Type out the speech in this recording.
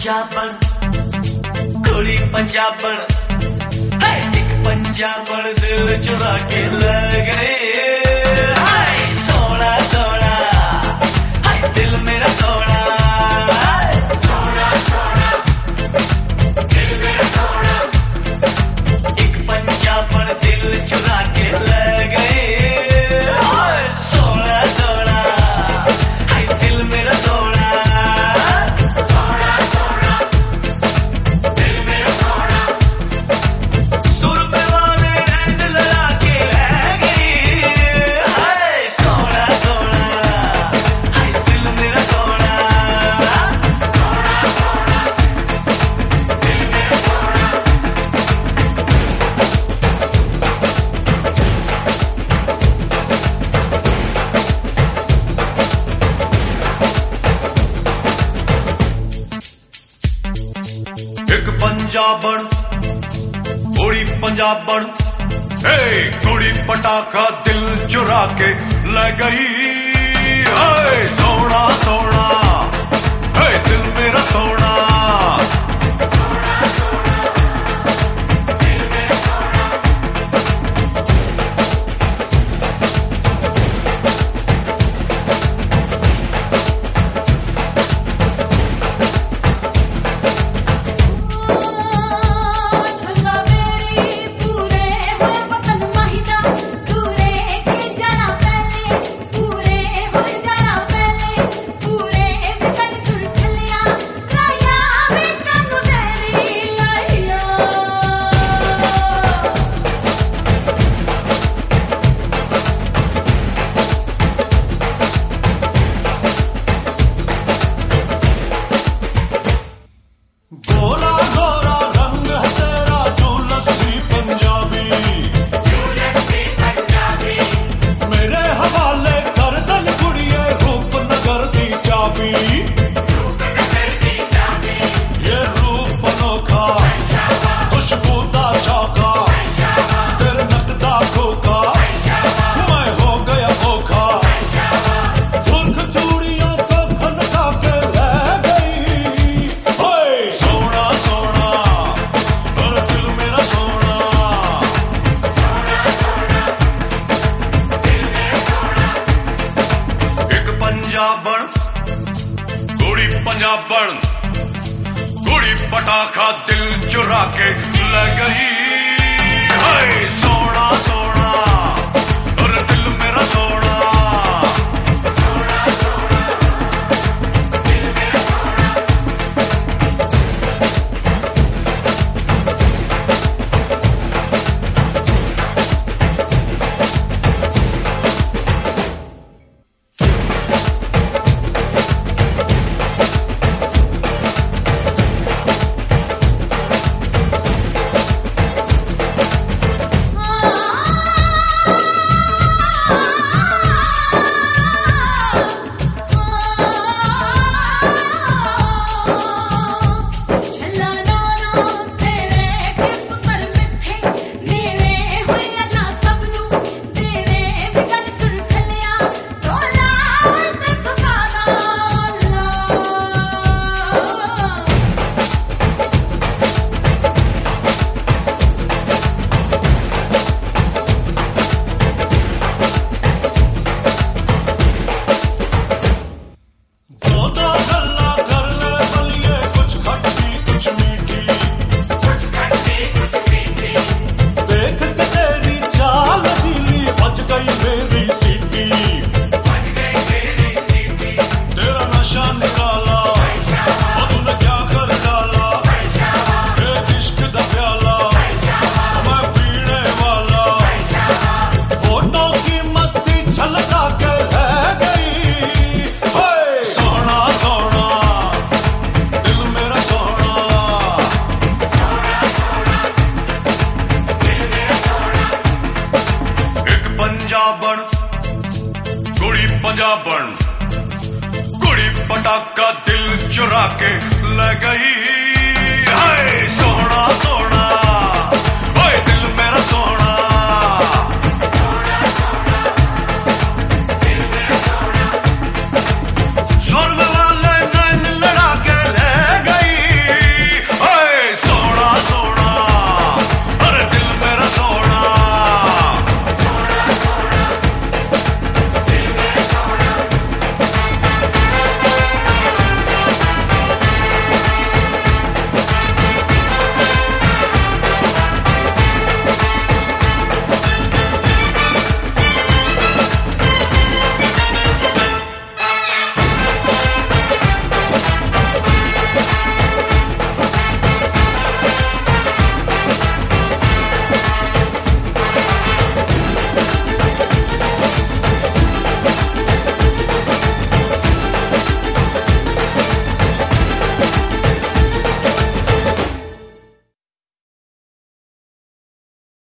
पंजाबण कुड़ी पंजाबण एक पंजाबण दिल चुरा के ले गए। हाय सोना सोना हाय दिल मेरा सोना, सोना सोना दिल मेरा सोना, एक पंजाबण दिल चुरा के ले गए। हाय सोना सोना हाय दिल मेरा सोना, पंजाबण कुड़ी पंजाबण कुड़ी पटाखा दिल चुरा के ले गई। हाय सोना सोना हाय दिल मेरा सोना, पंजाबण कुड़ी पटाखा दिल चुरा के ले गई। हाय सोना सोना और दिल मेरा सोना, पंजाबण कुड़ी पटाखा दिल चुरा के ले गई। हाय सोना सोना